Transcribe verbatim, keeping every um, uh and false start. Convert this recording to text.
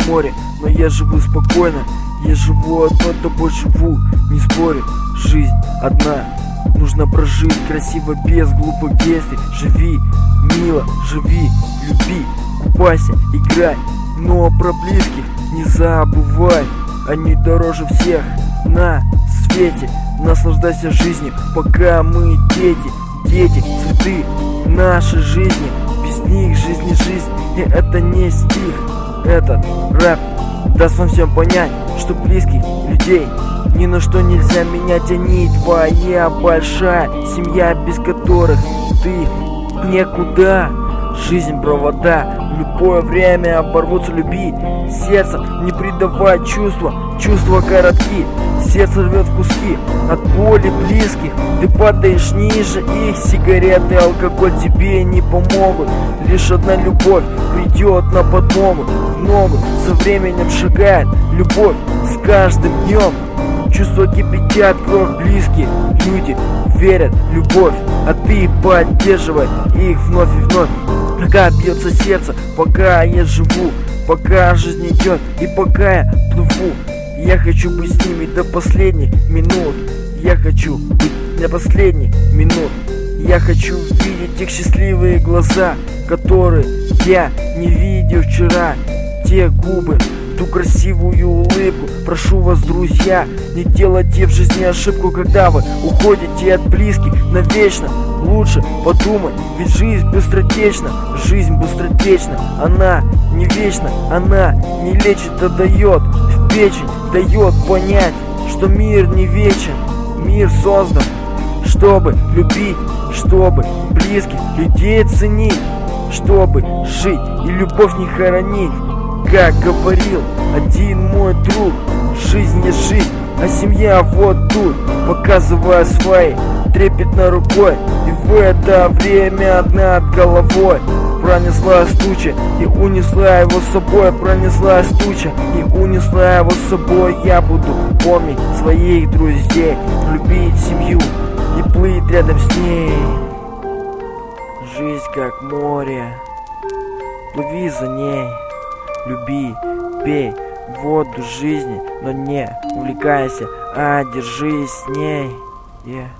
море, но я живу спокойно. Я живу одно, тобой живу, не спорю. Жизнь одна, нужно прожить красиво, без глупых действий. Живи, мило, живи, люби, купайся, играй. Но про близких не забывай, они дороже всех на свете. Наслаждайся жизнью, пока мы дети. Дети, цветы нашей жизни, без них жизнь не жизнь. И это не стих, этот рэп даст вам всем понять, что близких людей ни на что нельзя менять. Они твоя большая семья, без которых ты некуда. Жизнь провода, в любое время оборвутся. Люби сердцем, не предавай чувства. Чувства коротки, сердце рвет в куски от боли близких. Ты падаешь ниже их, сигареты, алкоголь тебе не помогут. Лишь одна любовь придет на подмогу. В ногу со временем шагает любовь с каждым днем. Чувства кипятят кровь, близкие люди верят в любовь, а ты поддерживай их вновь и вновь. Пока бьется сердце, пока я живу, пока жизнь идет и пока я плыву. Я хочу быть с ними до последних минут. Я хочу быть до последних минут. Я хочу видеть их счастливые глаза, которые я не видел вчера. Те губы, ту красивую улыбку. Прошу вас, друзья, не делайте в жизни ошибку, когда вы уходите от близких навечно. Лучше подумай, ведь жизнь быстротечна. Жизнь быстротечна, она не вечна. Она не лечит, а дает в печень. Дает понять, что мир не вечен. Мир создан, чтобы любить, чтобы близких людей ценить, чтобы жить и любовь не хоронить. Как говорил один мой друг, жизнь есть жизнь, а семья вот тут, показывая своей трепетной рукой. И в это время над головой пронеслась туча и унесла его с собой. Пронеслась туча и унесла его с собой. Я буду помнить своих друзей, любить семью и плыть рядом с ней. Жизнь как море, плыви за ней. Люби, пей воду жизни, но не увлекайся, а держись с ней. Yeah.